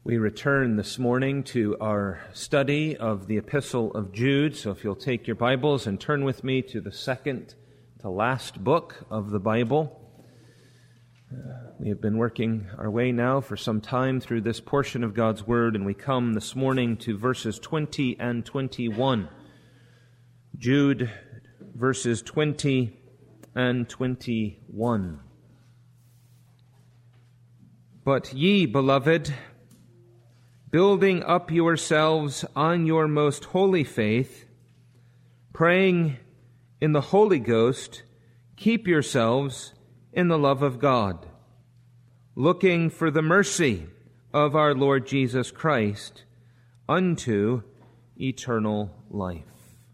We return this morning to our study of the Epistle of Jude. So if you'll take your Bibles and turn with me to the second to last book of the Bible. We have been working our way now for some time through this portion of God's Word, and we come this morning to verses 20 and 21. Jude, verses 20 and 21. But ye, beloved, building up yourselves on your most holy faith, praying in the Holy Ghost, keep yourselves in the love of God, looking for the mercy of our Lord Jesus Christ unto eternal life.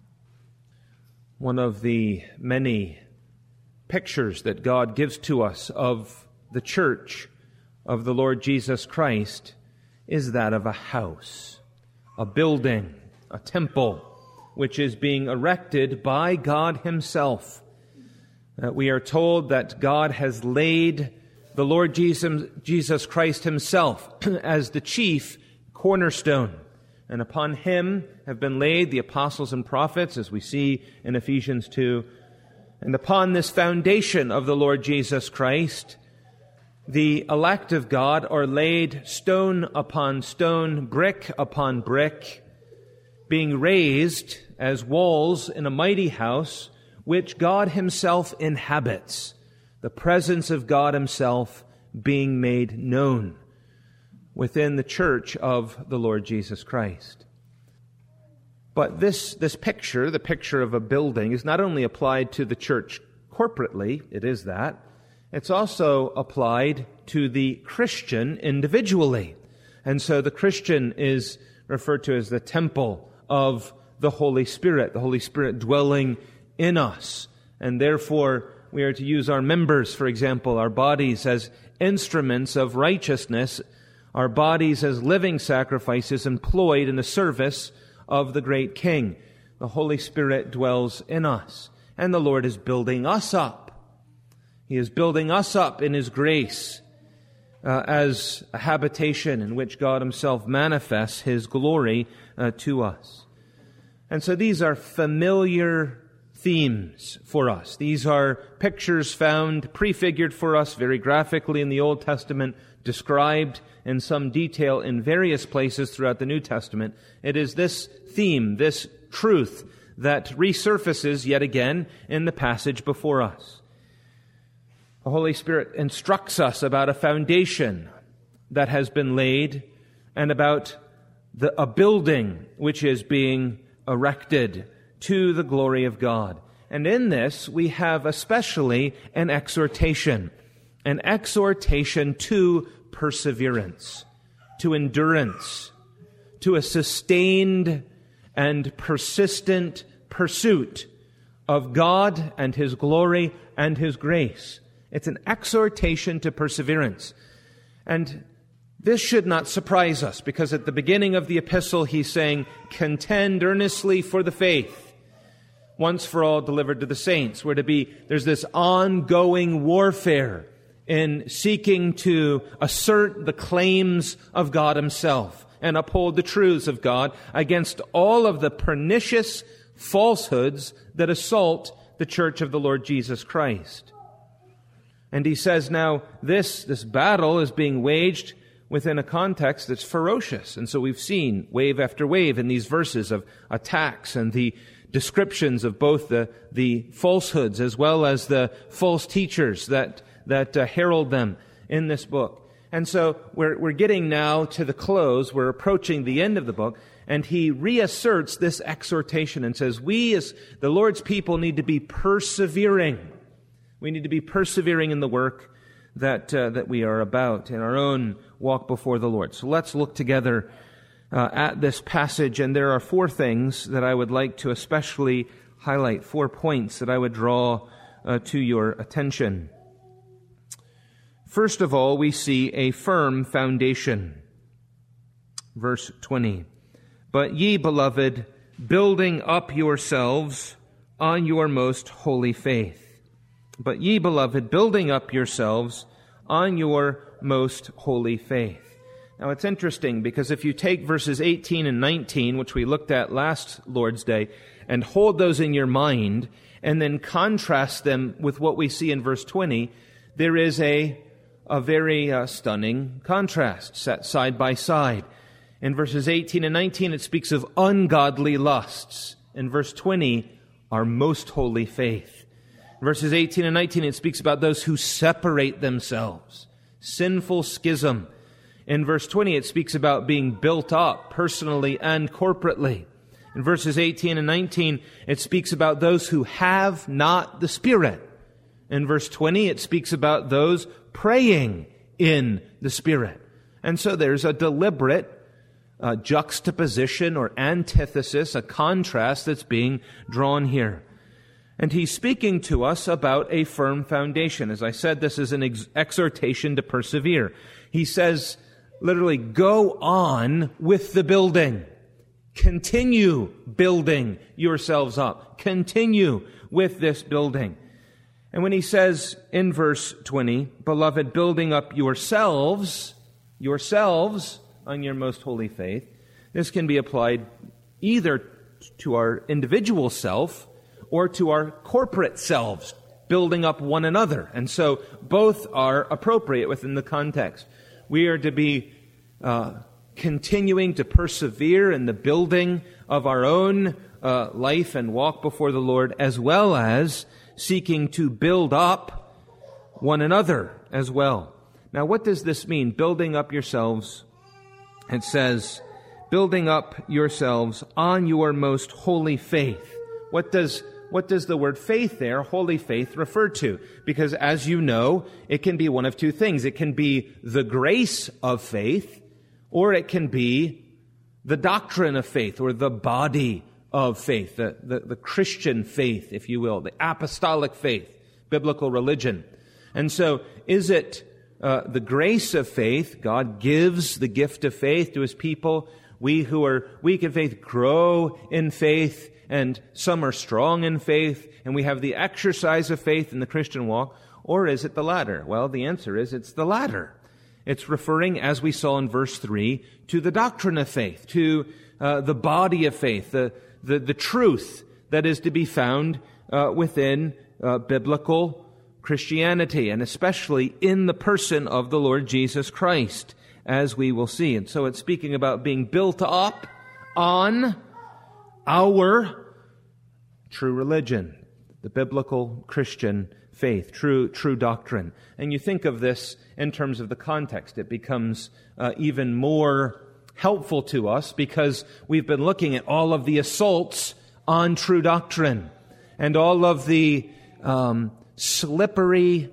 One of the many pictures that God gives to us of the church of the Lord Jesus Christ is that of a house, a building, a temple, which is being erected by God Himself. We are told that God has laid the Lord Jesus Christ Himself as the chief cornerstone, and upon Him have been laid the apostles and prophets, as we see in Ephesians 2. And upon this foundation of the Lord Jesus Christ, the elect of God are laid stone upon stone, brick upon brick, being raised as walls in a mighty house which God Himself inhabits, the presence of God Himself being made known within the church of the Lord Jesus Christ. But this picture, the picture of a building, is not only applied to the church corporately, it is that, it's also applied to the Christian individually. And so the Christian is referred to as the temple of the Holy Spirit dwelling in us. And therefore, we are to use our members, for example, our bodies as instruments of righteousness, our bodies as living sacrifices employed in the service of the great King. The Holy Spirit dwells in us, and the Lord is building us up. He is building us up in His grace as a habitation in which God Himself manifests His glory to us. And so these are familiar themes for us. These are pictures found prefigured for us very graphically in the Old Testament, described in some detail in various places throughout the New Testament. It is this theme, this truth, that resurfaces yet again in the passage before us. The Holy Spirit instructs us about a foundation that has been laid and about a building which is being erected to the glory of God. And in this, we have especially an exhortation to perseverance, to endurance, to a sustained and persistent pursuit of God and His glory and His grace. It's an exhortation to perseverance. And this should not surprise us, because at the beginning of the epistle, he's saying, contend earnestly for the faith, once for all delivered to the saints. There's this ongoing warfare in seeking to assert the claims of God Himself and uphold the truths of God against all of the pernicious falsehoods that assault the church of the Lord Jesus Christ. And he says now this battle is being waged within a context that's ferocious. And so we've seen wave after wave in these verses of attacks and the descriptions of both the falsehoods as well as the false teachers that herald them in this book. And so we're getting now to the close. We're approaching the end of the book. And he reasserts this exhortation and says, we as the Lord's people need to be persevering. We need to be persevering in the work that we are about in our own walk before the Lord. So let's look together at this passage. And there are four things that I would like to especially highlight, 4 points that I would draw to your attention. First of all, we see a firm foundation. Verse 20. But ye, beloved, building up yourselves on your most holy faith. But ye, beloved, building up yourselves on your most holy faith. Now it's interesting because if you take verses 18 and 19, which we looked at last Lord's Day, and hold those in your mind, and then contrast them with what we see in verse 20, there is a very stunning contrast set side by side. In verses 18 and 19, it speaks of ungodly lusts. In verse 20, our most holy faith. In verses 18 and 19, it speaks about those who separate themselves. Sinful schism. In verse 20, it speaks about being built up personally and corporately. In verses 18 and 19, it speaks about those who have not the Spirit. In verse 20, it speaks about those praying in the Spirit. And so there's a deliberate juxtaposition or antithesis, a contrast that's being drawn here. And he's speaking to us about a firm foundation. As I said, this is an exhortation to persevere. He says, literally, go on with the building. Continue building yourselves up. Continue with this building. And when he says in verse 20, beloved, building up yourselves on your most holy faith, this can be applied either to our individual self or to our corporate selves, building up one another. And so both are appropriate within the context. We are to be continuing to persevere in the building of our own life and walk before the Lord, as well as seeking to build up one another as well. Now, what does this mean, building up yourselves? It says, building up yourselves on your most holy faith. What does the word faith there, holy faith, refer to? Because as you know, it can be one of two things. It can be the grace of faith, or it can be the doctrine of faith, or the body of faith, the Christian faith, if you will, the apostolic faith, biblical religion. And so, is it the grace of faith? God gives the gift of faith to His people. We who are weak in faith grow in faith, and some are strong in faith, and we have the exercise of faith in the Christian walk. Or is it the latter? Well, the answer is it's the latter. It's referring, as we saw in verse 3, to the doctrine of faith, to the body of faith, the truth that is to be found within biblical Christianity, and especially in the person of the Lord Jesus Christ, as we will see. And so it's speaking about being built up on our true religion, the biblical Christian faith, true doctrine. And you think of this in terms of the context. It becomes even more helpful to us because we've been looking at all of the assaults on true doctrine and all of the slippery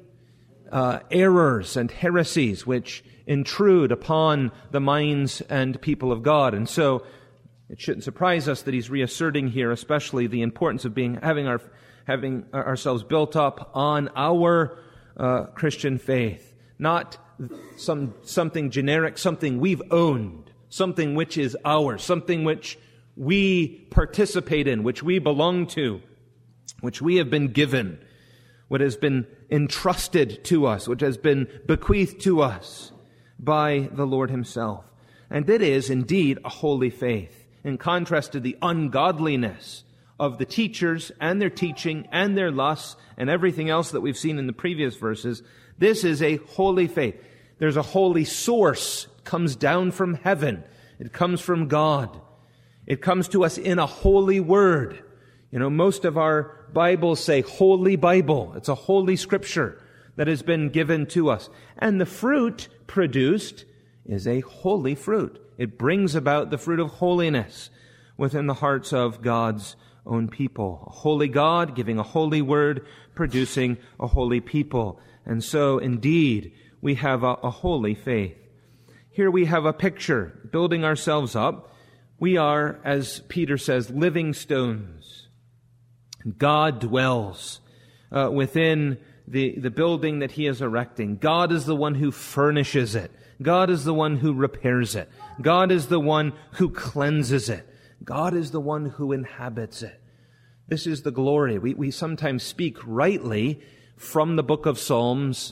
errors and heresies which intrude upon the minds and people of God. And so it shouldn't surprise us that he's reasserting here especially the importance of having ourselves built up on our Christian faith, not something generic, something we've owned, something which is ours, something which we participate in, which we belong to, which we have been given, what has been entrusted to us, which has been bequeathed to us by the Lord Himself. And it is indeed a holy faith, in contrast to the ungodliness of the teachers and their teaching and their lusts and everything else that we've seen in the previous verses. This is a holy faith. There's a holy source. It comes down from heaven. It comes from God. It comes to us in a holy word. You know, most of our Bibles say Holy Bible. It's a holy scripture that has been given to us. And the fruit produced is a holy fruit. It brings about the fruit of holiness within the hearts of God's own people. A holy God giving a holy word, producing a holy people. And so, indeed, we have a holy faith. Here we have a picture, building ourselves up. We are, as Peter says, living stones. God dwells within the building that He is erecting. God is the one who furnishes it. God is the one who repairs it. God is the one who cleanses it. God is the one who inhabits it. This is the glory. We sometimes speak rightly from the book of Psalms,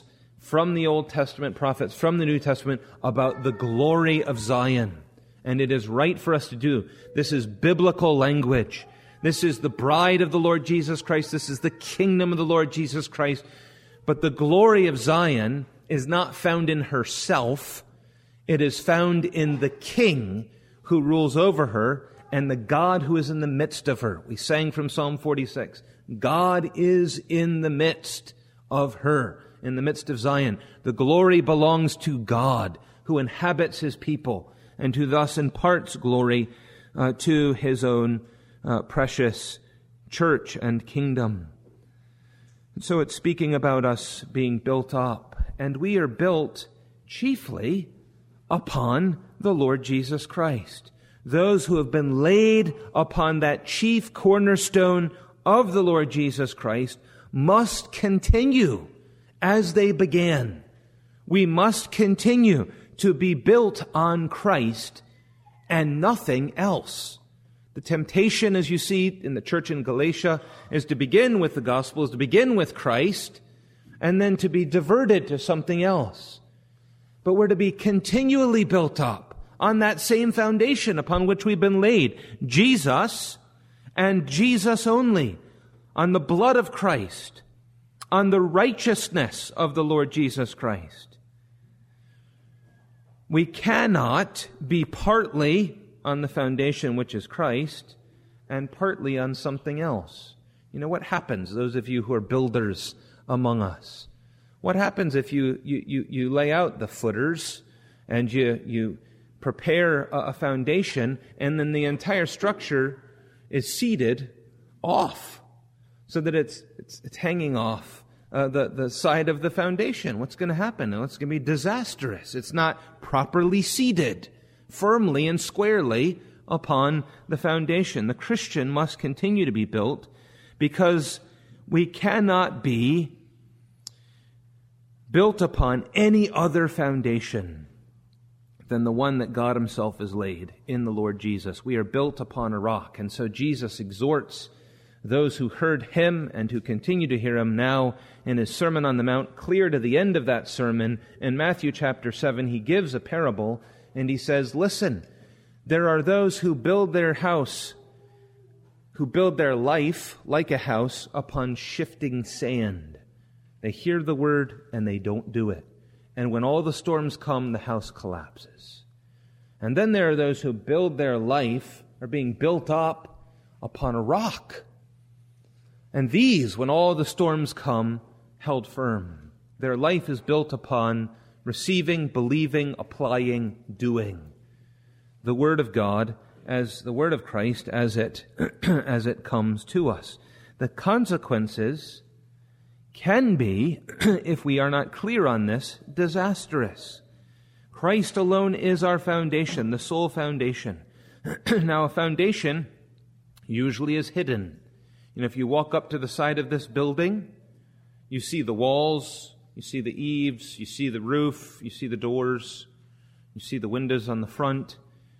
from the Old Testament prophets, from the New Testament, about the glory of Zion. And it is right for us to do. This is biblical language. This is the bride of the Lord Jesus Christ. This is the kingdom of the Lord Jesus Christ. But the glory of Zion is not found in herself. It is found in the King who rules over her and the God who is in the midst of her. We sang from Psalm 46. God is in the midst of her, in the midst of Zion. The glory belongs to God who inhabits his people and who thus imparts glory to his own precious church and kingdom. And so it's speaking about us being built up, and we are built chiefly upon the Lord Jesus Christ. Those who have been laid upon that chief cornerstone of the Lord Jesus Christ must continue as they began. We must continue to be built on Christ and nothing else. The temptation, as you see in the church in Galatia, is to begin with the gospel, is to begin with Christ, and then to be diverted to something else. But we're to be continually built up on that same foundation upon which we've been laid. Jesus and Jesus only. On the blood of Christ. On the righteousness of the Lord Jesus Christ. We cannot be partly on the foundation which is Christ and partly on something else. You know what happens, those of you who are builders among us? What happens if you lay out the footers and you prepare a foundation and then the entire structure is seated off so that it's hanging off the side of the foundation? What's going to happen? Well, it's going to be disastrous. It's not properly seated firmly and squarely upon the foundation. The Christian must continue to be built because we cannot be built upon any other foundation than the one that God himself has laid in the Lord Jesus. We are built upon a rock. And so Jesus exhorts those who heard him and who continue to hear him now in his Sermon on the Mount. Clear to the end of that sermon, in Matthew chapter 7, he gives a parable and he says, listen, there are those who build their house, who build their life like a house upon shifting sand. They hear the word and they don't do it. And when all the storms come, the house collapses. And then there are those who build their life, are being built up upon a rock. And these, when all the storms come, held firm. Their life is built upon receiving, believing, applying, doing the Word of God as the Word of Christ as it comes to us. The consequences can be, if we are not clear on this, disastrous. Christ alone is our foundation, the sole foundation. Now, a foundation usually is hidden. You know, if you walk up to the side of this building, you see the walls, you see the eaves, you see the roof, you see the doors, you see the windows on the front.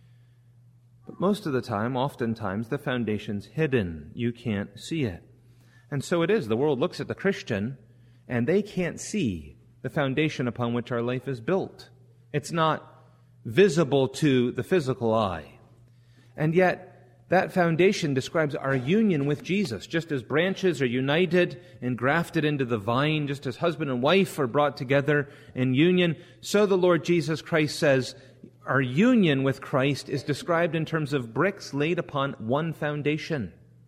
But most of the time, oftentimes, the foundation's hidden. You can't see it. And so it is. The world looks at the Christian, and they can't see the foundation upon which our life is built. It's not visible to the physical eye. And yet, that foundation describes our union with Jesus. Just as branches are united and grafted into the vine, just as husband and wife are brought together in union, so the Lord Jesus Christ says our union with Christ is described in terms of bricks laid upon one foundation.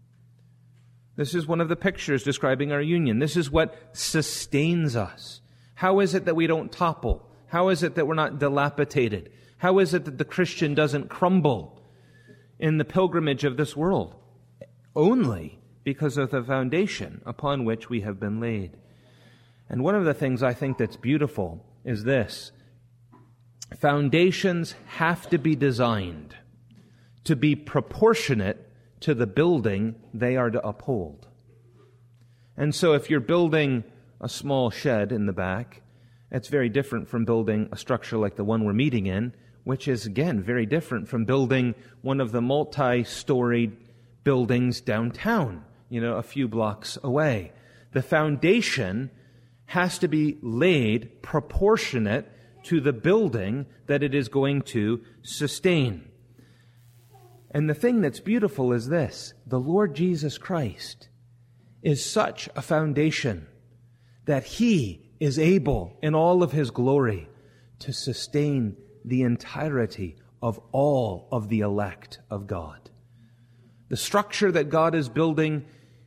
This is one of the pictures describing our union. This is what sustains us. How is it that we don't topple? How is it that we're not dilapidated? How is it that the Christian doesn't crumble in the pilgrimage of this world? Only because of the foundation upon which we have been laid. And one of the things I think that's beautiful is this. Foundations have to be designed to be proportionate to the building they are to uphold. And so if you're building a small shed in the back, it's very different from building a structure like the one we're meeting in, which is, again, very different from building one of the multi-storied buildings downtown, a few blocks away. The foundation has to be laid proportionate to the building that it is going to sustain. And the thing that's beautiful is this: the Lord Jesus Christ is such a foundation that He is able, in all of His glory, to sustain the entirety of all of the elect of God. The structure that God is building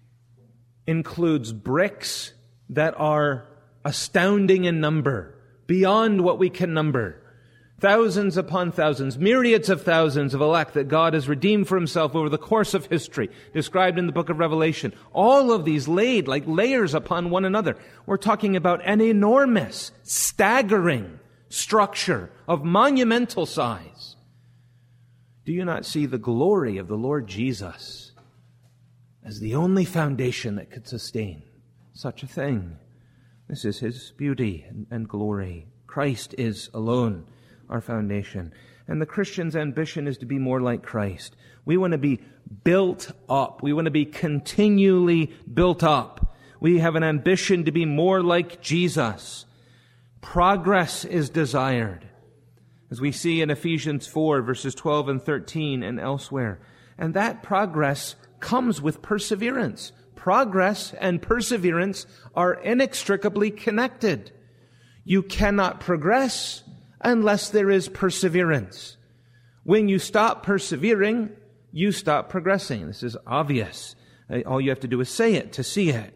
includes bricks that are astounding in number, beyond what we can number. Thousands upon thousands, myriads of thousands of elect that God has redeemed for Himself over the course of history, described in the book of Revelation. All of these laid like layers upon one another. We're talking about an enormous, staggering structure of monumental size. Do you not see the glory of the Lord Jesus as the only foundation that could sustain such a thing? This is His beauty and glory. Christ is alone our foundation. And the Christian's ambition is to be more like Christ. We want to be built up. We want to be continually built up. We have an ambition to be more like Jesus. Progress is desired, as we see in Ephesians 4, verses 12 and 13 and elsewhere. And that progress comes with perseverance. Progress and perseverance are inextricably connected. You cannot progress unless there is perseverance. When you stop persevering, you stop progressing. This is obvious. All you have to do is say it to see it.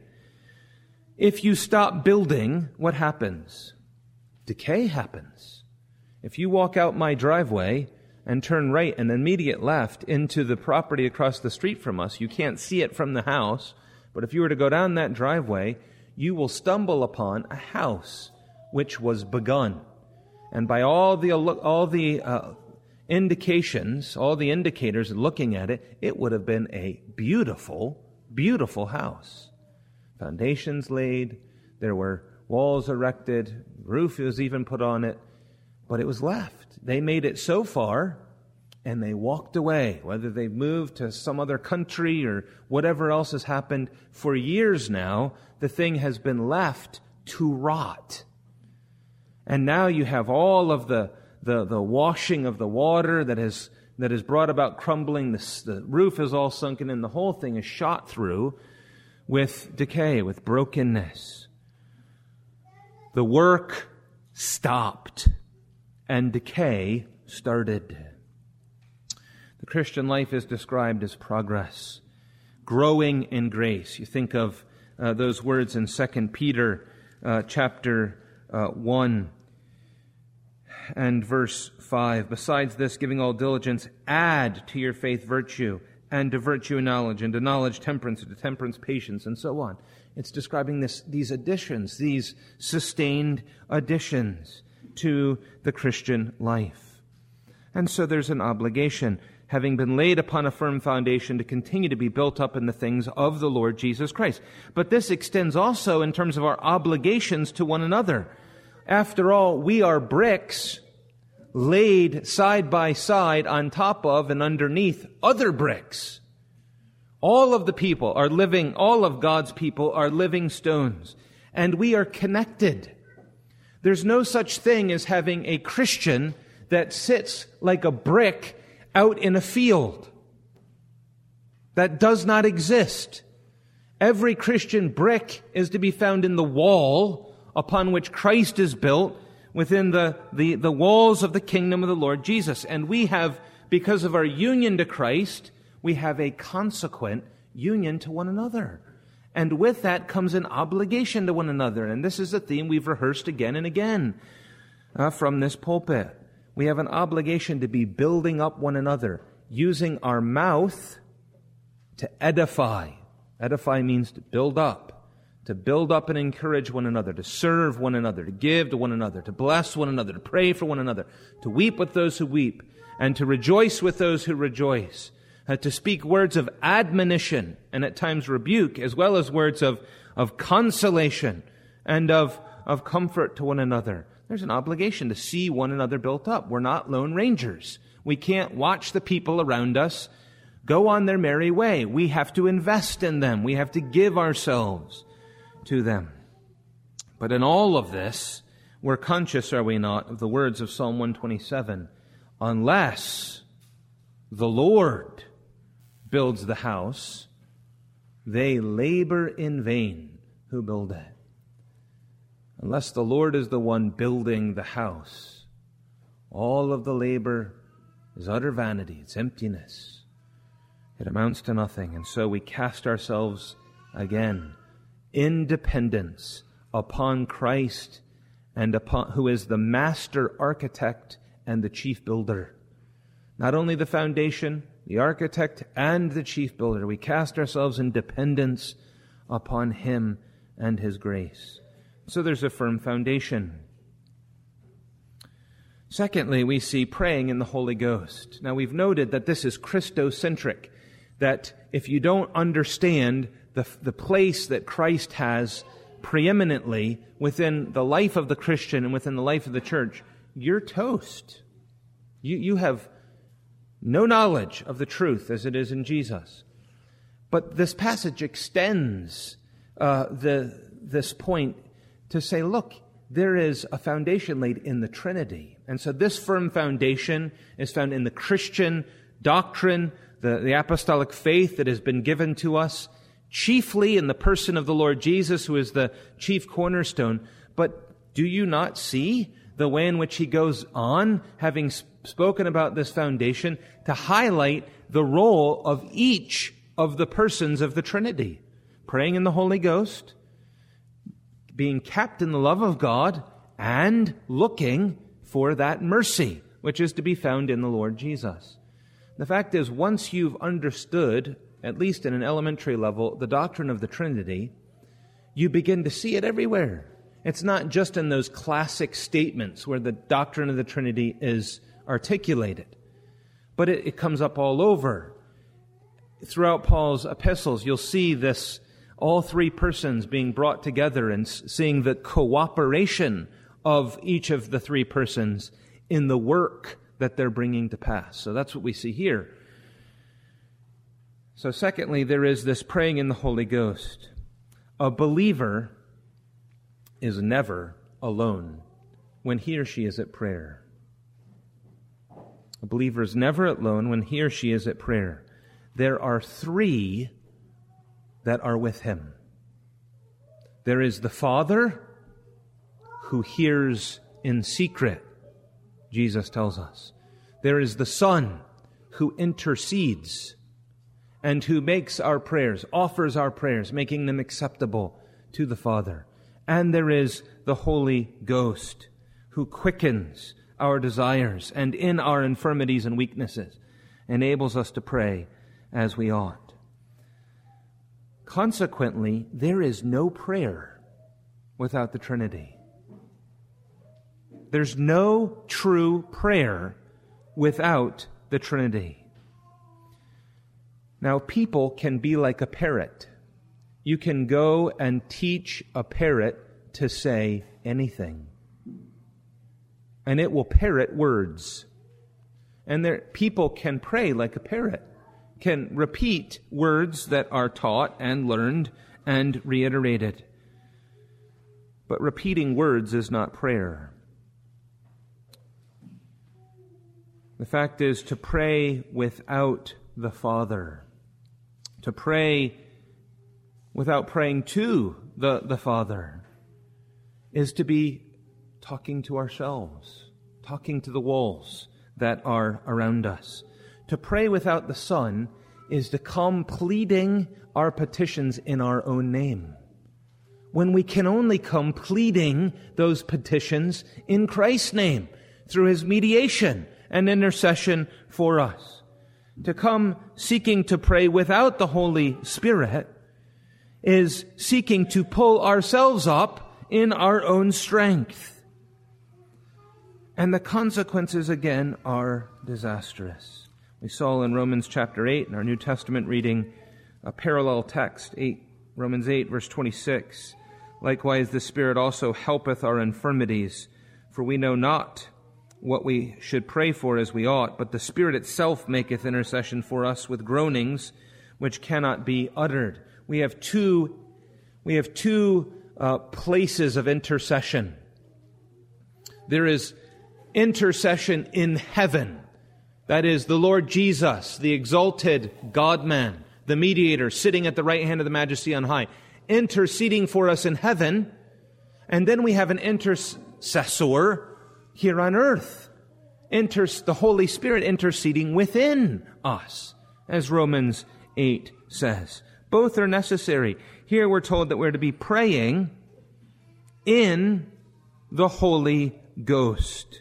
If you stop building, what happens? Decay happens. If you walk out my driveway and turn right and immediate left into the property across the street from us, you can't see it from the house, but if you were to go down that driveway, you will stumble upon a house which was begun. And by all the indications, all the indicators looking at it, it would have been a beautiful, beautiful house. Foundations laid, there were walls erected, roof was even put on it, but it was left. They made it so far, and they walked away, whether they moved to some other country or whatever else has happened. For years now, the thing has been left to rot. And now you have all of the washing of the water that has brought about crumbling. The roof is all sunken in. The whole thing is shot through with decay, with brokenness. The work stopped and decay started. The Christian life is described as progress, growing in grace. You think of those words in 2 Peter chapter 1 and verse 5. Besides this, giving all diligence, add to your faith virtue, and to virtue knowledge, and to knowledge temperance, and to temperance patience, and so on. It's describing these additions, these sustained additions to the Christian life. And so there's an obligation, having been laid upon a firm foundation, to continue to be built up in the things of the Lord Jesus Christ. But this extends also in terms of our obligations to one another. After all, we are bricks laid side by side on top of and underneath other bricks. All of the people are living, all of God's people are living stones, and we are connected. There's no such thing as having a Christian that sits like a brick out in a field. That does not exist. Every Christian brick is to be found in the wall upon which Christ is built, within the walls of the kingdom of the Lord Jesus. And we have, because of our union to Christ, we have a consequent union to one another. And with that comes an obligation to one another. And this is a theme we've rehearsed again and again from this pulpit. We have an obligation to be building up one another, using our mouth to edify. Edify means to build up and encourage one another, to serve one another, to give to one another, to bless one another, to pray for one another, to weep with those who weep, and to rejoice with those who rejoice, to speak words of admonition and at times rebuke, as well as words of consolation and of comfort to one another. There's an obligation to see one another built up. We're not lone rangers. We can't watch the people around us go on their merry way. We have to invest in them. We have to give ourselves to them. But in all of this, we're conscious, are we not, of the words of Psalm 127, unless the Lord builds the house, they labor in vain who build it. Unless the Lord is the one building the house, all of the labor is utter vanity, it's emptiness. It amounts to nothing. And so we cast ourselves again in dependence upon Christ and upon who is the master architect and the chief builder. Not only the foundation, the architect, and the chief builder. We cast ourselves in dependence upon Him and His grace. So there's a firm foundation. Secondly, we see praying in the Holy Ghost. Now, we've noted that this is Christocentric, that if you don't understand the place that Christ has preeminently within the life of the Christian and within the life of the church, you're toast. You have no knowledge of the truth as it is in Jesus. But this passage extends this point to say, look, there is a foundation laid in the Trinity. And so this firm foundation is found in the Christian doctrine, the apostolic faith that has been given to us, chiefly in the person of the Lord Jesus, who is the chief cornerstone. But do you not see the way in which he goes on, having spoken about this foundation, to highlight the role of each of the persons of the Trinity? Praying in the Holy Ghost, being kept in the love of God, and looking for that mercy, which is to be found in the Lord Jesus. The fact is, once you've understood, at least in an elementary level, the doctrine of the Trinity, you begin to see it everywhere. It's not just in those classic statements where the doctrine of the Trinity is articulated, but it comes up all over. Throughout Paul's epistles, you'll see this, all three persons being brought together and seeing the cooperation of each of the three persons in the work that they're bringing to pass. So that's what we see here. So secondly, there is this praying in the Holy Ghost. A believer is never alone when he or she is at prayer. A believer is never alone when he or she is at prayer. There are three that are with him. There is the Father who hears in secret, Jesus tells us. There is the Son who intercedes and who makes our prayers, offers our prayers, making them acceptable to the Father. And there is the Holy Ghost who quickens our desires and in our infirmities and weaknesses enables us to pray as we ought. Consequently, there is no prayer without the Trinity. There's no true prayer without the Trinity. Now, people can be like a parrot. You can go and teach a parrot to say anything, and it will parrot words. And people can pray like a parrot, can repeat words that are taught and learned and reiterated. But repeating words is not prayer. The fact is, to pray without the Father, to pray without praying to the Father, is to be talking to ourselves, talking to the walls that are around us. To pray without the Son is to come pleading our petitions in our own name, when we can only come pleading those petitions in Christ's name, through His mediation and intercession for us. To come seeking to pray without the Holy Spirit is seeking to pull ourselves up in our own strength. And the consequences, again, are disastrous. We saw in Romans chapter 8, in our New Testament reading, a parallel text, Romans 8, verse 26. Likewise, the Spirit also helpeth our infirmities, for we know not what we should pray for as we ought, but the Spirit itself maketh intercession for us with groanings which cannot be uttered. We have two places of intercession. There is intercession in heaven. That is, the Lord Jesus, the exalted God-man, the mediator, sitting at the right hand of the Majesty on high, interceding for us in heaven. And then we have an intercessor here on earth. The Holy Spirit interceding within us, as Romans 8 says. Both are necessary. Here we're told that we're to be praying in the Holy Ghost,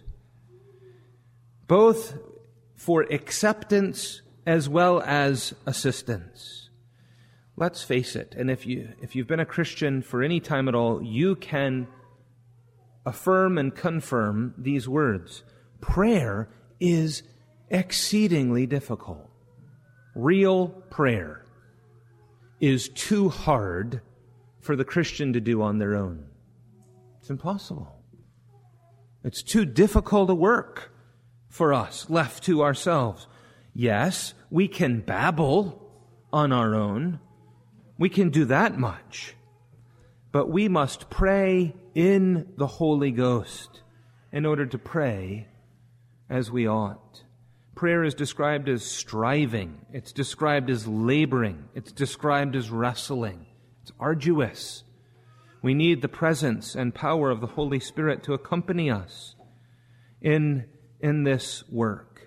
both for acceptance as well as assistance. Let's face it, and if you've been a Christian for any time at all, you can affirm and confirm these words. Prayer is exceedingly difficult. Real prayer is too hard for the Christian to do on their own. It's impossible. It's too difficult a work for us, left to ourselves. Yes, we can babble on our own. We can do that much. But we must pray in the Holy Ghost in order to pray as we ought. Prayer is described as striving. It's described as laboring. It's described as wrestling. It's arduous. We need the presence and power of the Holy Spirit to accompany us in this work.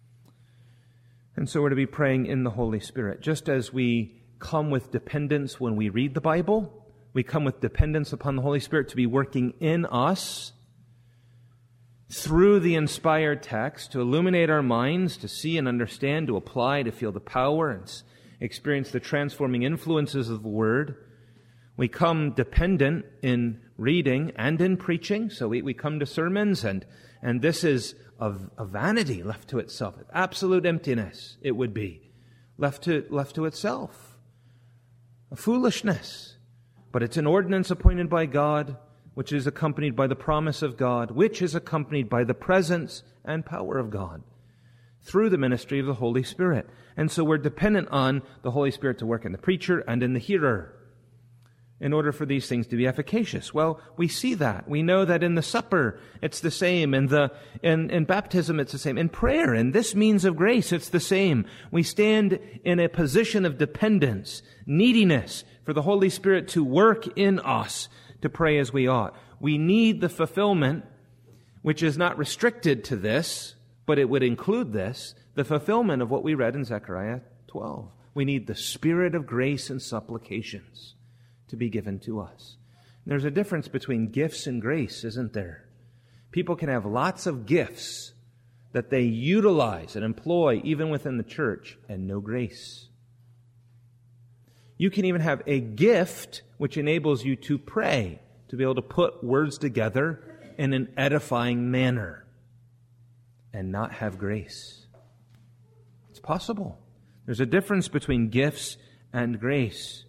And so we're to be praying in the Holy Spirit. Just as we come with dependence when we read the Bible, we come with dependence upon the Holy Spirit to be working in us through the inspired text, to illuminate our minds, to see and understand, to apply, to feel the power and experience the transforming influences of the Word. We come dependent in reading and in preaching, so we come to sermons, and this is a vanity left to itself, absolute emptiness it would be, left to itself, a foolishness. But it's an ordinance appointed by God, which is accompanied by the promise of God, which is accompanied by the presence and power of God through the ministry of the Holy Spirit. And so we're dependent on the Holy Spirit to work in the preacher and in the hearer in order for these things to be efficacious. Well, we see that. We know that in the supper, it's the same. In baptism, it's the same. In prayer, in this means of grace, it's the same. We stand in a position of dependence, neediness for the Holy Spirit to work in us to pray as we ought. We need the fulfillment, which is not restricted to this, but it would include this, the fulfillment of what we read in Zechariah 12. We need the Spirit of grace and supplications to be given to us. There's a difference between gifts and grace, isn't there? People can have lots of gifts that they utilize and employ even within the church, and no grace. You can even have a gift which enables you to pray, to be able to put words together in an edifying manner, and not have grace. It's possible. There's a difference between gifts and grace.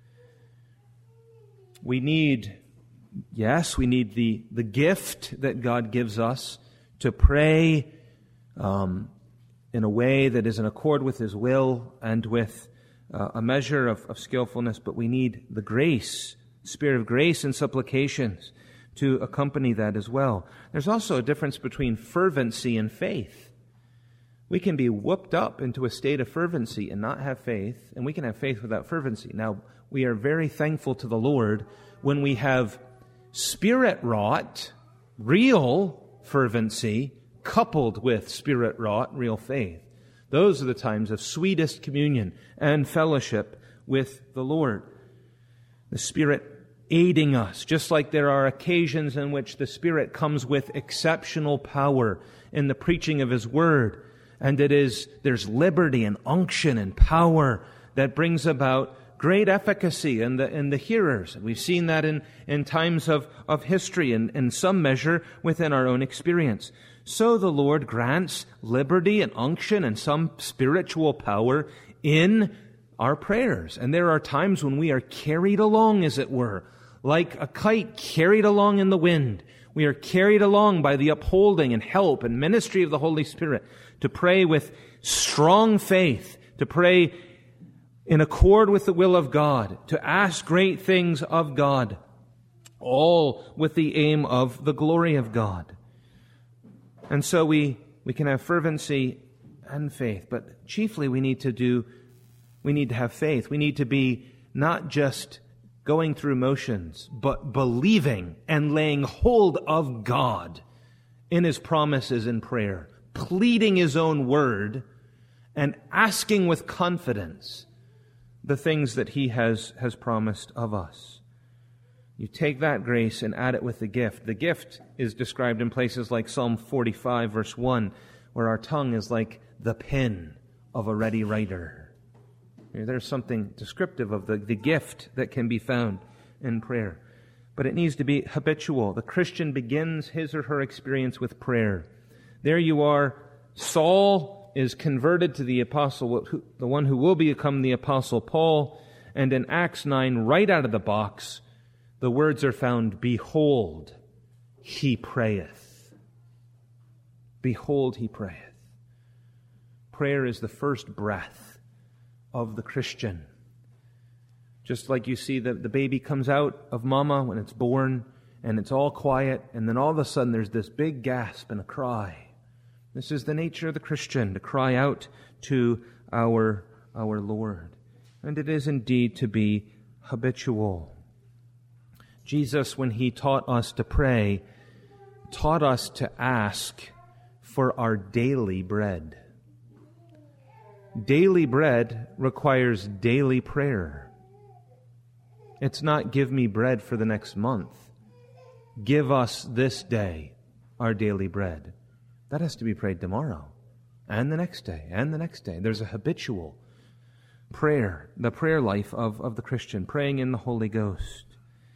We need the gift that God gives us to pray in a way that is in accord with His will and with a measure of skillfulness, but we need the grace, Spirit of grace and supplications to accompany that as well. There's also a difference between fervency and faith. We can be whooped up into a state of fervency and not have faith, and we can have faith without fervency. Now, we are very thankful to the Lord when we have Spirit-wrought, real fervency, coupled with Spirit-wrought, real faith. Those are the times of sweetest communion and fellowship with the Lord. The Spirit aiding us, just like there are occasions in which the Spirit comes with exceptional power in the preaching of His Word, and there's liberty and unction and power that brings about great efficacy in the hearers. We've seen that in times of history and in some measure within our own experience. So the Lord grants liberty and unction and some spiritual power in our prayers. And there are times when we are carried along, as it were, like a kite carried along in the wind. We are carried along by the upholding and help and ministry of the Holy Spirit to pray with strong faith, to pray in accord with the will of God, to ask great things of God, all with the aim of the glory of God. And so we can have fervency and faith, but chiefly we need to have faith. We need to be not just going through motions, but believing and laying hold of God in His promises in prayer, pleading His own word, and asking with confidence the things that He has promised of us. You take that grace and add it with the gift. The gift is described in places like Psalm 45, verse 1, where our tongue is like the pen of a ready writer. There's something descriptive of the gift that can be found in prayer. But it needs to be habitual. The Christian begins his or her experience with prayer. There you are. Saul is converted to the apostle, the one who will become the apostle Paul. And in Acts 9, right out of the box, the words are found, "Behold, he prayeth." Behold, he prayeth. Prayer is the first breath of the Christian. Just like you see the baby comes out of mama when it's born, and it's all quiet, and then all of a sudden there's this big gasp and a cry. This is the nature of the Christian, to cry out to our Lord. And it is indeed to be habitual. Jesus, when He taught us to pray, taught us to ask for our daily bread. Daily bread requires daily prayer. It's not give me bread for the next month. Give us this day our daily bread. That has to be prayed tomorrow, and the next day, and the next day. There's a habitual prayer, the prayer life of the Christian, praying in the Holy Ghost.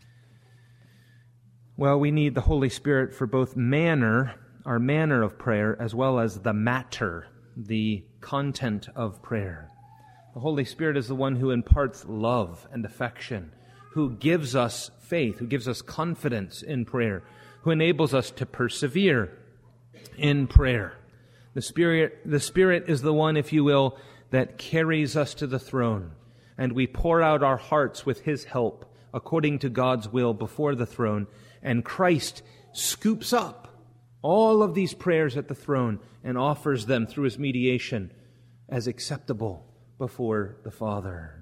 Well, we need the Holy Spirit for both our manner of prayer, as well as the matter, the content of prayer. The Holy Spirit is the one who imparts love and affection, who gives us faith, who gives us confidence in prayer, who enables us to persevere in prayer. The Spirit is the one, if you will, that carries us to the throne, and we pour out our hearts with His help according to God's will before the throne, and Christ scoops up all of these prayers at the throne and offers them through His mediation as acceptable before the Father.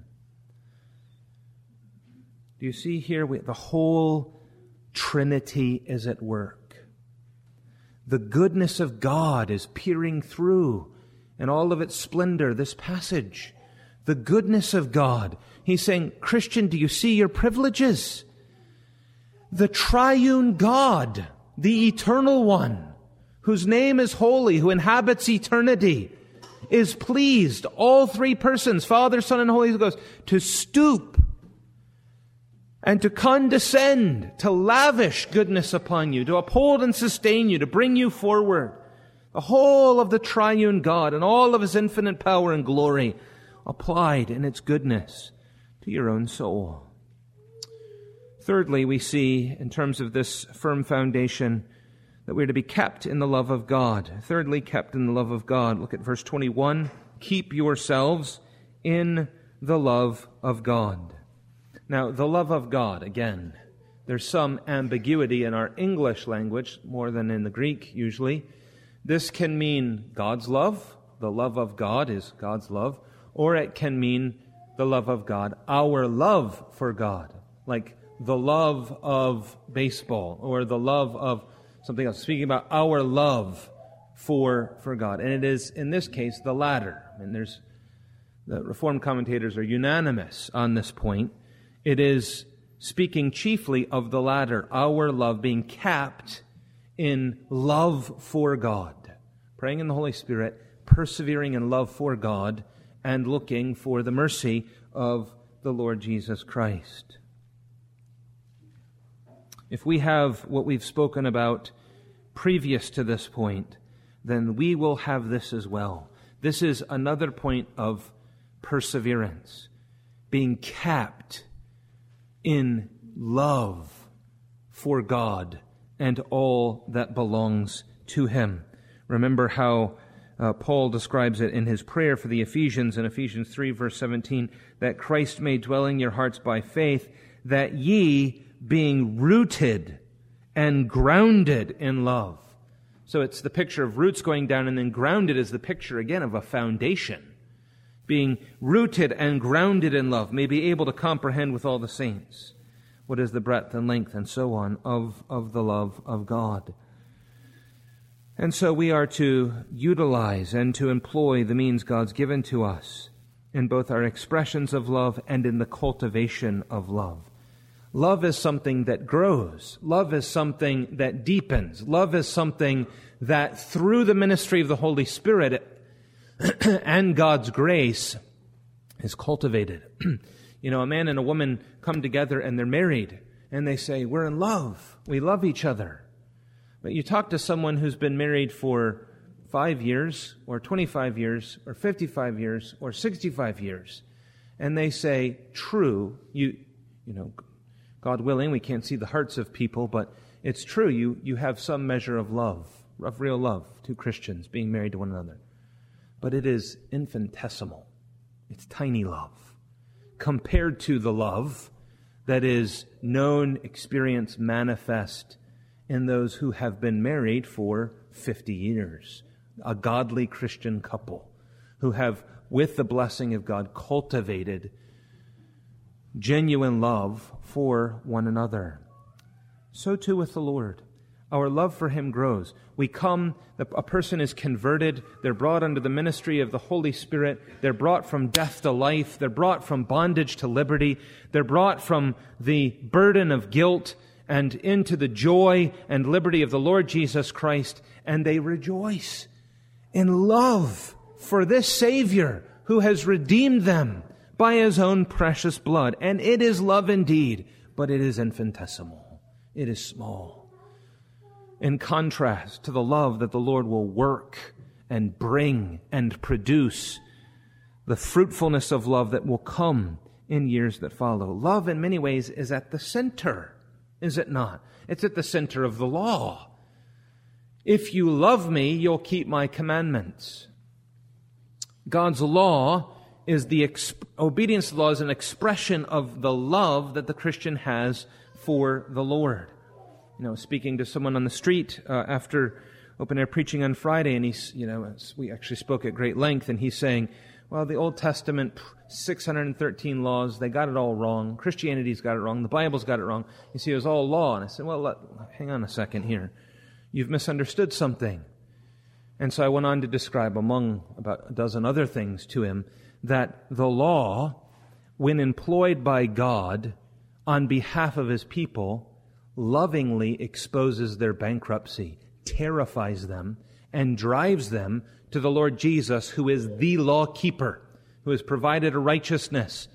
Do you see here the whole Trinity is at work? The goodness of God is peering through in all of its splendor, this passage. The goodness of God. He's saying, Christian, do you see your privileges? The triune God, the eternal one, whose name is holy, who inhabits eternity, is pleased, all three persons, Father, Son, and Holy Ghost, to stoop and to condescend, to lavish goodness upon you, to uphold and sustain you, to bring you forward. The whole of the triune God and all of His infinite power and glory applied in its goodness to your own soul. Thirdly, we see, in terms of this firm foundation, that we're to be kept in the love of God. Thirdly, kept in the love of God. Look at verse 21. Keep yourselves in the love of God. Now, the love of God, again, there's some ambiguity in our English language, more than in the Greek usually. This can mean God's love. The love of God is God's love. Or it can mean the love of God, our love for God, like the love of baseball or the love of something else. Speaking about our love for God. And it is, in this case, the latter. And the Reformed commentators are unanimous on this point. It is speaking chiefly of the latter, our love being capped in love for God. Praying in the Holy Spirit, persevering in love for God, and looking for the mercy of the Lord Jesus Christ. If we have what we've spoken about previous to this point, then we will have this as well. This is another point of perseverance, being capped in love for God and all that belongs to Him. Remember how Paul describes it in his prayer for the Ephesians in Ephesians 3, verse 17, that Christ may dwell in your hearts by faith, that ye, being rooted and grounded in love. So it's the picture of roots going down, and then grounded is the picture again of a foundation. Being rooted and grounded in love, may be able to comprehend with all the saints what is the breadth and length and so on of the love of God. And so we are to utilize and to employ the means God's given to us in both our expressions of love and in the cultivation of love. Love is something that grows. Love is something that deepens. Love is something that through the ministry of the Holy Spirit and God's grace is cultivated. You know, a man and a woman come together and they're married and they say, we're in love. We love each other. But you talk to someone who's been married for 5 years or 25 years or 55 years or 65 years, and they say, true, you know, God willing, we can't see the hearts of people, but it's true, you have some measure of love, of real love, two Christians being married to one another. But it is infinitesimal. It's tiny love compared to the love that is known, experienced, manifest in those who have been married for 50 years. A godly Christian couple who have, with the blessing of God, cultivated genuine love for one another. So too with the Lord. Our love for Him grows. We come, a person is converted, they're brought under the ministry of the Holy Spirit, they're brought from death to life, they're brought from bondage to liberty, they're brought from the burden of guilt and into the joy and liberty of the Lord Jesus Christ, and they rejoice in love for this Savior who has redeemed them by His own precious blood. And it is love indeed, but it is infinitesimal. It is small. In contrast to the love that the Lord will work and bring and produce, the fruitfulness of love that will come in years that follow. Love in many ways is at the center, is it not? It's at the center of the law. If you love me, you'll keep my commandments. God's law is obedience to the law is an expression of the love that the Christian has for the Lord. You know, speaking to someone on the street after open air preaching on Friday, and we actually spoke at great length, and he's saying, well, the Old Testament, 613 laws, they got it all wrong. Christianity's got it wrong. The Bible's got it wrong. You see, it was all law. And I said, well, hang on a second here. You've misunderstood something. And so I went on to describe, among about a dozen other things to him, that the law, when employed by God on behalf of His people, lovingly exposes their bankruptcy, terrifies them, and drives them to the Lord Jesus, who is the law keeper, who has provided a righteousness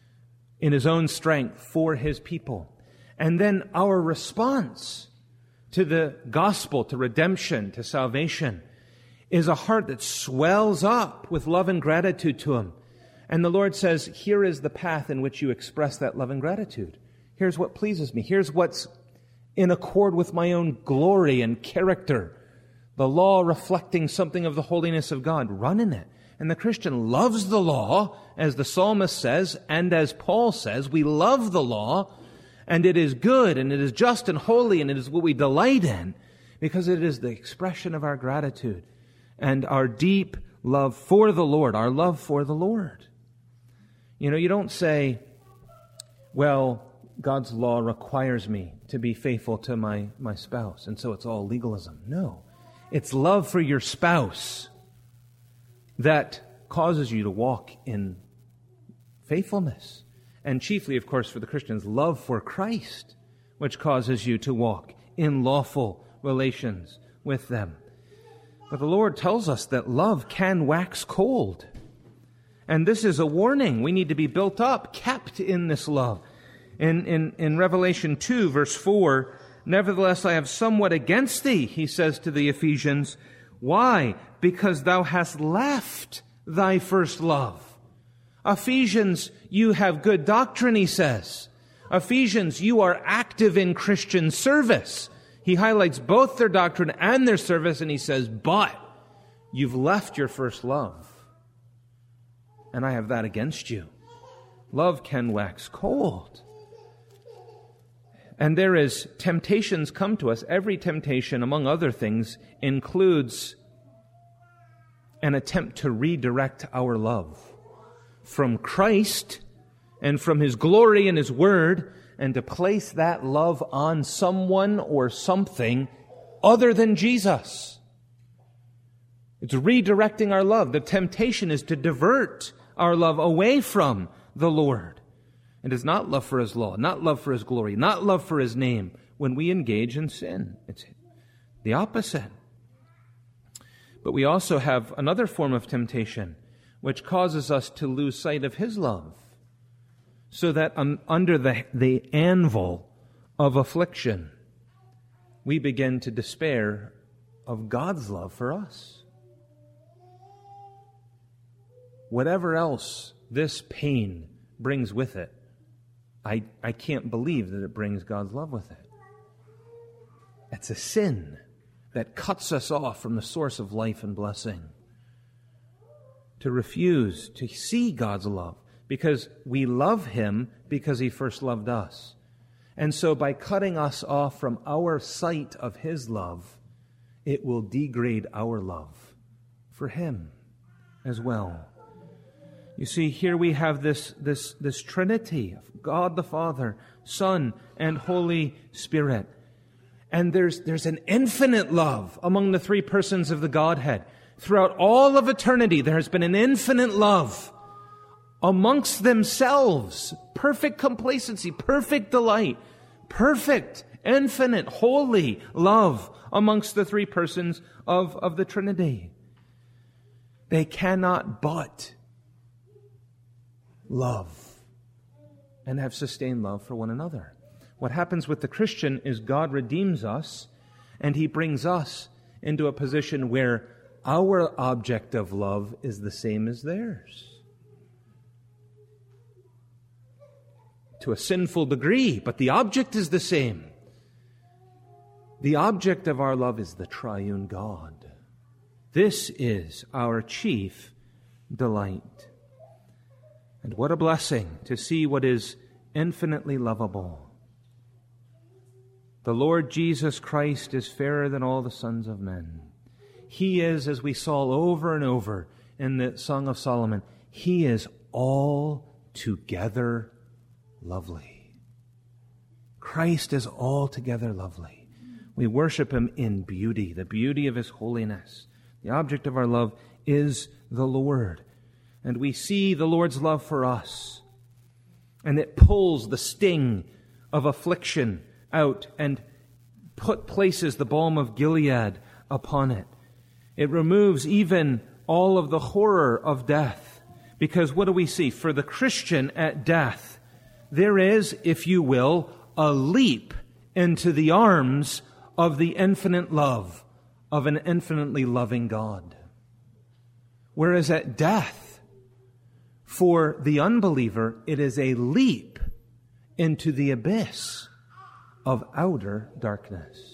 in His own strength for His people. And then our response to the gospel, to redemption, to salvation, is a heart that swells up with love and gratitude to Him. And the Lord says, here is the path in which you express that love and gratitude. Here's what pleases me. Here's what's in accord with my own glory and character. The law reflecting something of the holiness of God. Run in it. And the Christian loves the law, as the psalmist says, and as Paul says, we love the law, and it is good, and it is just and holy, and it is what we delight in, because it is the expression of our gratitude and our deep love for the Lord, our love for the Lord. You know, you don't say, well, God's law requires me to be faithful to my spouse, and so it's all legalism. No. It's love for your spouse that causes you to walk in faithfulness. And chiefly, of course, for the Christians, love for Christ, which causes you to walk in lawful relations with them. But the Lord tells us that love can wax cold. And this is a warning. We need to be built up, kept in this love. In Revelation 2, verse 4, nevertheless, I have somewhat against thee, he says to the Ephesians. Why? Because thou hast left thy first love. Ephesians, you have good doctrine, he says. Ephesians, you are active in Christian service. He highlights both their doctrine and their service, and he says, but you've left your first love. And I have that against you. Love can wax cold. And there is temptations come to us. Every temptation, among other things, includes an attempt to redirect our love from Christ and from His glory and His Word, and to place that love on someone or something other than Jesus. It's redirecting our love. The temptation is to divert our love away from the Lord. It is not love for His law, not love for His glory, not love for His name when we engage in sin. It's the opposite. But we also have another form of temptation which causes us to lose sight of His love, so that under the anvil of affliction, we begin to despair of God's love for us. Whatever else this pain brings with it, I can't believe that it brings God's love with it. It's a sin that cuts us off from the source of life and blessing. To refuse to see God's love, because we love Him because He first loved us. And so by cutting us off from our sight of His love, it will degrade our love for Him as well. You see, here we have this Trinity of God the Father, Son, and Holy Spirit. And there's an infinite love among the three persons of the Godhead. Throughout all of eternity, there has been an infinite love amongst themselves. Perfect complacency, perfect delight, perfect, infinite, holy love amongst the three persons of the Trinity. They cannot but love and have sustained love for one another. What happens with the Christian is God redeems us, and He brings us into a position where our object of love is the same as theirs. To a sinful degree, but the object is the same. The object of our love is the triune God. This is our chief delight. And what a blessing to see what is infinitely lovable. The Lord Jesus Christ is fairer than all the sons of men. He is, as we saw over and over in the Song of Solomon, He is altogether lovely. Christ is altogether lovely. We worship Him in beauty, the beauty of His holiness. The object of our love is the Lord. And we see the Lord's love for us. And it pulls the sting of affliction out and places the balm of Gilead upon it. It removes even all of the horror of death. Because what do we see? For the Christian at death, there is, if you will, a leap into the arms of the infinite love of an infinitely loving God. Whereas at death, for the unbeliever, it is a leap into the abyss of outer darkness.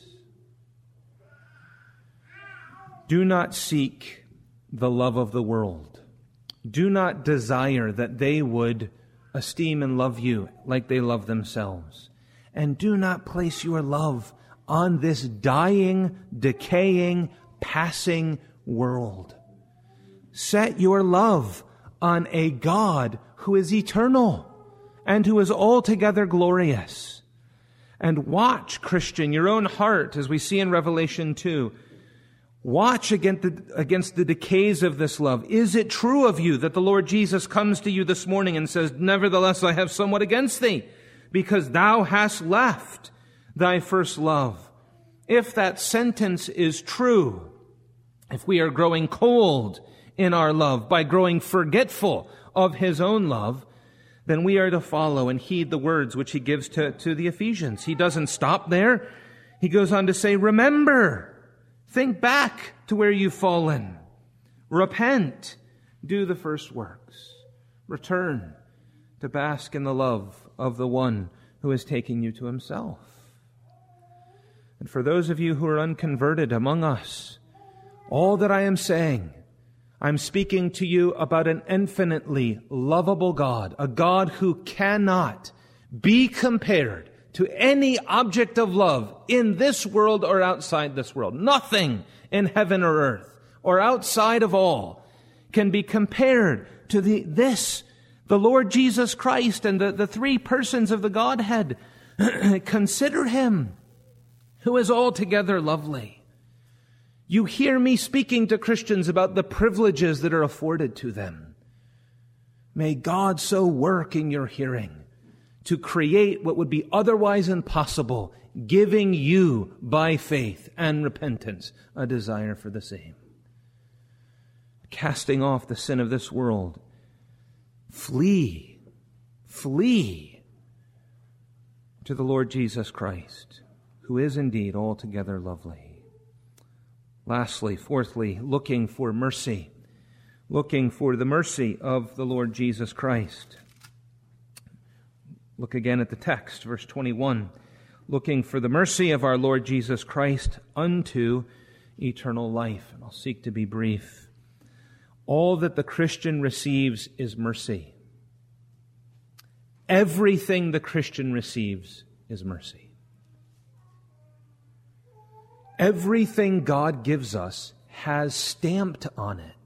Do not seek the love of the world. Do not desire that they would esteem and love you like they love themselves. And do not place your love on this dying, decaying, passing world. Set your love on a God who is eternal and who is altogether glorious. And watch, Christian, your own heart, as we see in Revelation 2. Watch against the decays of this love. Is it true of you that the Lord Jesus comes to you this morning and says, "Nevertheless, I have somewhat against thee, because thou hast left thy first love"? If that sentence is true, if we are growing cold in our love by growing forgetful of His own love, then we are to follow and heed the words which He gives to the Ephesians. He doesn't stop there. He goes on to say, remember, think back to where you've fallen. Repent. Do the first works. Return to bask in the love of the one who is taking you to Himself. And for those of you who are unconverted among us, all that I am saying, I'm speaking to you about an infinitely lovable God, a God who cannot be compared to any object of love in this world or outside this world. Nothing in heaven or earth or outside of all can be compared to the Lord Jesus Christ and the three persons of the Godhead. Consider Him, who is altogether lovely. You hear me speaking to Christians about the privileges that are afforded to them. May God so work in your hearing to create what would be otherwise impossible, giving you, by faith and repentance, a desire for the same. Casting off the sin of this world, flee to the Lord Jesus Christ, who is indeed altogether lovely. Lastly, fourthly, looking for mercy. Looking for the mercy of the Lord Jesus Christ. Look again at the text, verse 21. Looking for the mercy of our Lord Jesus Christ unto eternal life. And I'll seek to be brief. All that the Christian receives is mercy. Everything the Christian receives is mercy. Everything God gives us has stamped on it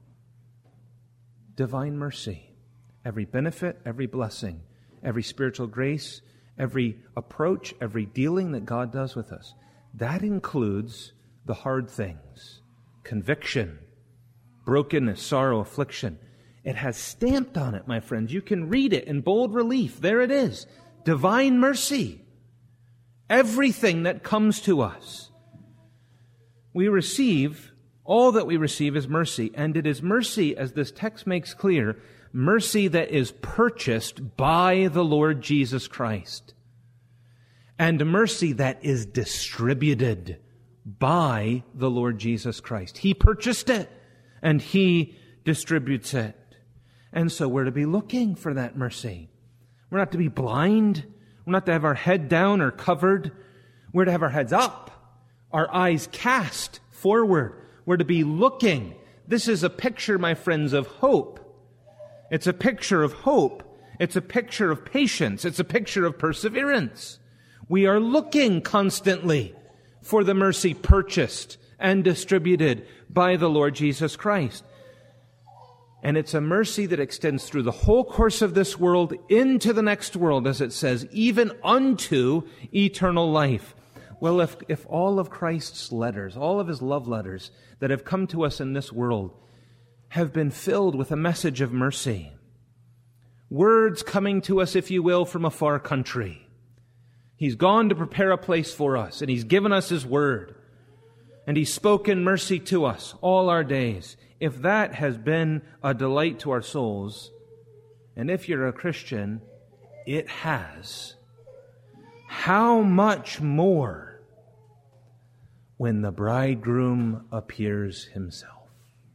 divine mercy. Every benefit, every blessing, every spiritual grace, every approach, every dealing that God does with us. That includes the hard things, conviction, brokenness, sorrow, affliction. It has stamped on it, my friends. You can read it in bold relief. There it is. Divine mercy. Everything that comes to us. We receive, all that we receive is mercy. And it is mercy, as this text makes clear, mercy that is purchased by the Lord Jesus Christ. And mercy that is distributed by the Lord Jesus Christ. He purchased it, and He distributes it. And so we're to be looking for that mercy. We're not to be blind. We're not to have our head down or covered. We're to have our heads up, our eyes cast forward. We're to be looking. This is a picture, my friends, of hope. It's a picture of hope. It's a picture of patience. It's a picture of perseverance. We are looking constantly for the mercy purchased and distributed by the Lord Jesus Christ. And it's a mercy that extends through the whole course of this world into the next world, as it says, even unto eternal life. Well, if all of Christ's letters, all of His love letters that have come to us in this world have been filled with a message of mercy, words coming to us, if you will, from a far country. He's gone to prepare a place for us, and He's given us His word, and He's spoken mercy to us all our days. If that has been a delight to our souls, and if you're a Christian, it has, how much more when the bridegroom appears Himself?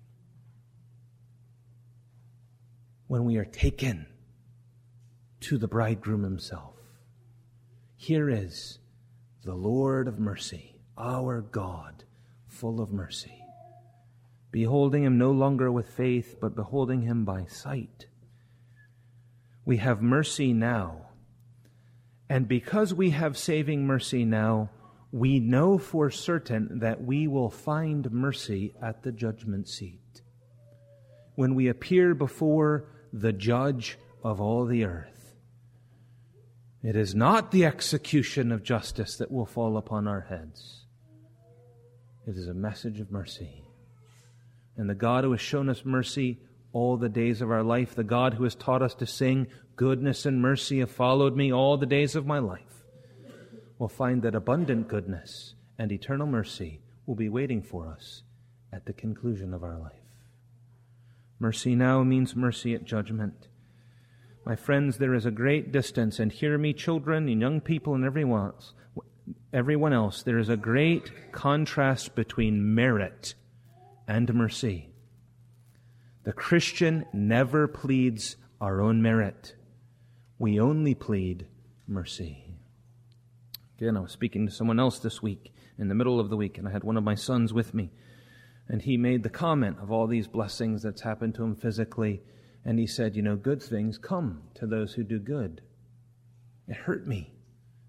When we are taken to the bridegroom Himself. Here is the Lord of mercy, our God, full of mercy. Beholding Him no longer with faith, but beholding Him by sight. We have mercy now. And because we have saving mercy now, we know for certain that we will find mercy at the judgment seat, when we appear before the judge of all the earth. It is not the execution of justice that will fall upon our heads. It is a message of mercy. And the God who has shown us mercy all the days of our life, the God who has taught us to sing, goodness and mercy have followed me all the days of my life, will find that abundant goodness and eternal mercy will be waiting for us at the conclusion of our life. Mercy now means mercy at judgment. My friends, there is a great distance, and hear me, children and young people and everyone else, there is a great contrast between merit and mercy. The Christian never pleads our own merit. We only plead mercy. Again, I was speaking to someone else this week, in the middle of the week, and I had one of my sons with me. And he made the comment of all these blessings that's happened to him physically. And he said, good things come to those who do good. It hurt me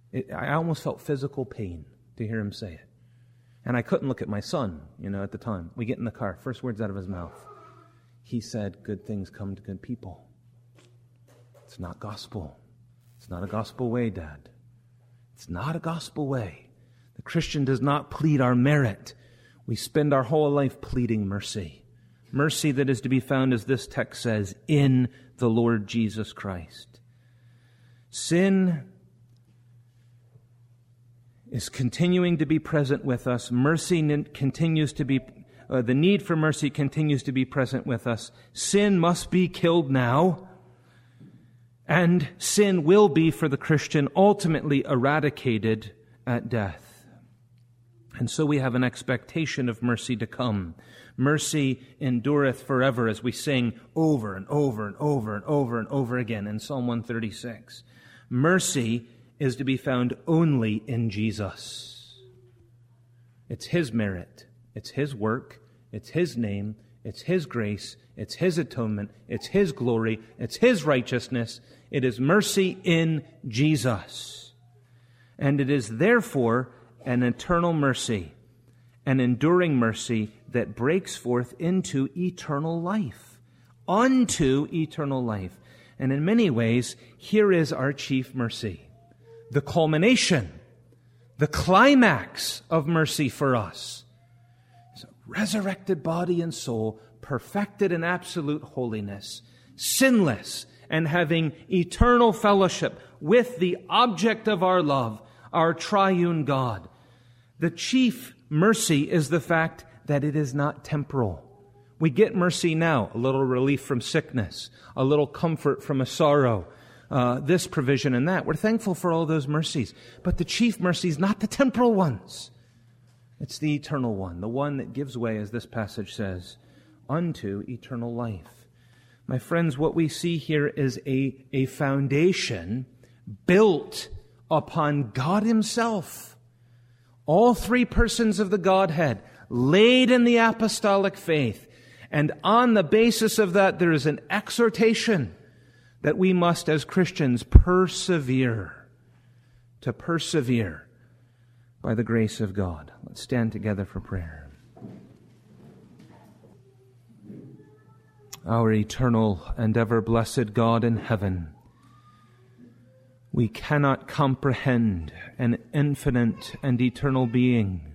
I almost felt physical pain to hear him say it. And I couldn't look at my son, at the time. We get in the car, first words out of his mouth. He said, "Good things come to good people." It's not gospel. It's not a gospel way, Dad. It's not a gospel way. The Christian does not plead our merit. We spend our whole life pleading mercy. Mercy that is to be found, as this text says, in the Lord Jesus Christ. Sin is continuing to be present with us. Mercy continues to be, the need for mercy continues to be present with us. Sin must be killed now. And sin will be, for the Christian, ultimately eradicated at death. And so we have an expectation of mercy to come. Mercy endureth forever, as we sing over and over and over and over and over again in Psalm 136. Mercy is to be found only in Jesus. It's His merit. It's His work. It's His name. It's His grace. It's His atonement. It's His glory. It's His righteousness. It is mercy in Jesus. And it is therefore an eternal mercy, an enduring mercy that breaks forth into eternal life, unto eternal life. And in many ways, here is our chief mercy, the culmination, the climax of mercy for us. It's a resurrected body and soul, perfected in absolute holiness, sinless, and having eternal fellowship with the object of our love, our triune God. The chief mercy is the fact that it is not temporal. We get mercy now, a little relief from sickness, a little comfort from a sorrow, this provision and that. We're thankful for all those mercies. But the chief mercy is not the temporal ones. It's the eternal one, the one that gives way, as this passage says, unto eternal life. My friends, what we see here is a foundation built upon God Himself. All three persons of the Godhead laid in the apostolic faith. And on the basis of that, there is an exhortation that we must, as Christians, persevere. To persevere by the grace of God. Let's stand together for prayer. Our eternal and ever blessed God in heaven, we cannot comprehend an infinite and eternal being.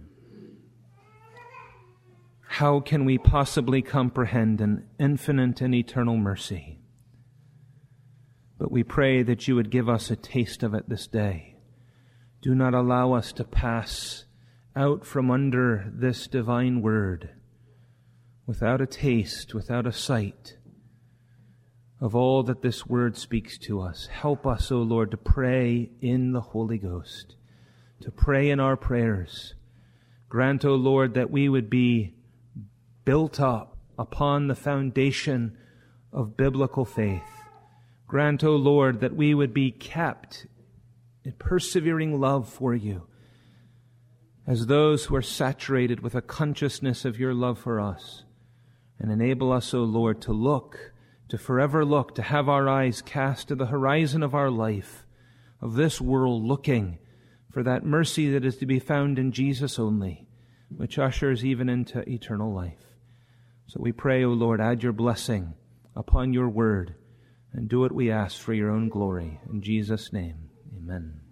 How can we possibly comprehend an infinite and eternal mercy? But we pray that you would give us a taste of it this day. Do not allow us to pass out from under this divine word without a taste, without a sight of all that this word speaks to us. Help us, O Lord, to pray in the Holy Ghost, to pray in our prayers. Grant, O Lord, that we would be built up upon the foundation of biblical faith. Grant, O Lord, that we would be kept in persevering love for you, as those who are saturated with a consciousness of your love for us. And enable us, O Lord, to look, to forever look, to have our eyes cast to the horizon of our life, of this world, looking for that mercy that is to be found in Jesus only, which ushers even into eternal life. So we pray, O Lord, add your blessing upon your word, and do what we ask for your own glory. In Jesus' name, amen.